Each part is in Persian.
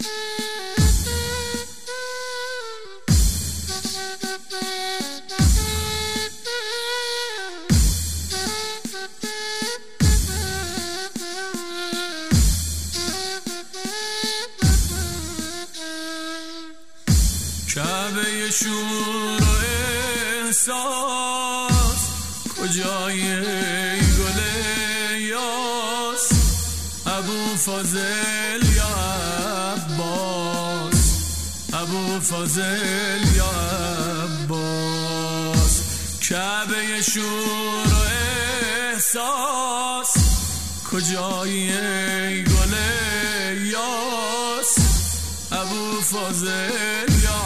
کعبه شور و احساس کجای گل یاس ابوالفضل یا عباس ابوالفضل یا عباس کعبه شور و احساس کجای گل یاس ابوالفضل یا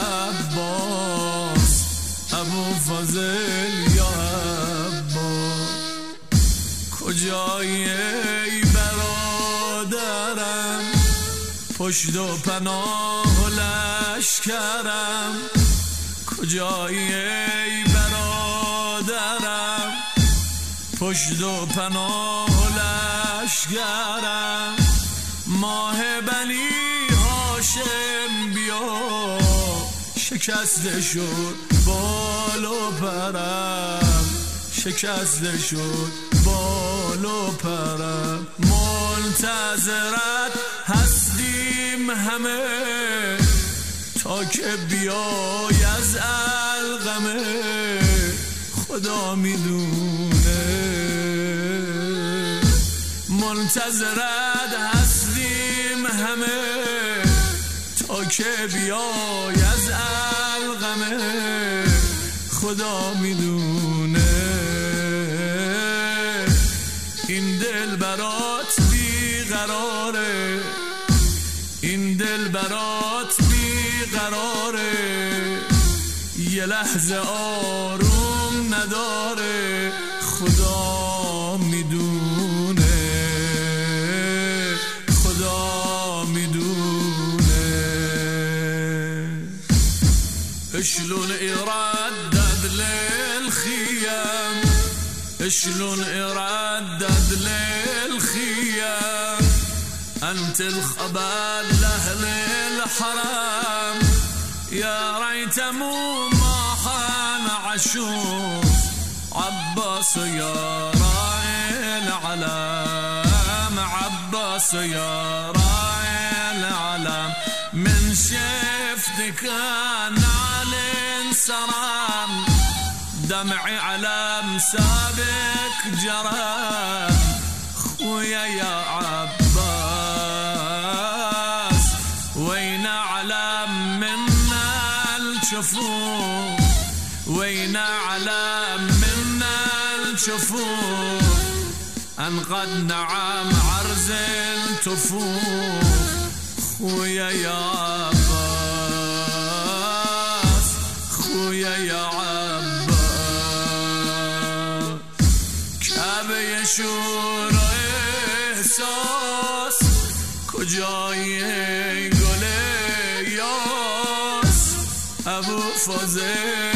عباس ابوالفضل یا عباس کجایی ای برادرم پشت و پناه و لشکرم کجایی ای برادرم پشت و پناه و لشکرم ماه بنی هاشم بیا شکسته شد بال و پرم شکسته شد بال و پرم منتظرت هستیم همه تا که بیای از القمه خدا میدونه منتظرت هستیم همه تا که بیای از القمه خدا میدونه این دل برات بیقراره این دل برات بیقراره یه لحظه آروم نداره خدا میدونه خدا میدونه شلون يردد للخيام شلون يردد للخيام أنت الخبر لأهل الحرام يا ريت مو ما حان عشوف عباس يا راعي العلام عباس يا راعي العلام من شفتك أنا سرام دمعي على مسابك جرام خويا يا عباس وين علام منا الجفوف وين علام منا الجفوف أن قد نعم عرز التفوف خويا يا عباس خويا يا عباس كعبه شور احساس کجای گل یاس ابوالفضل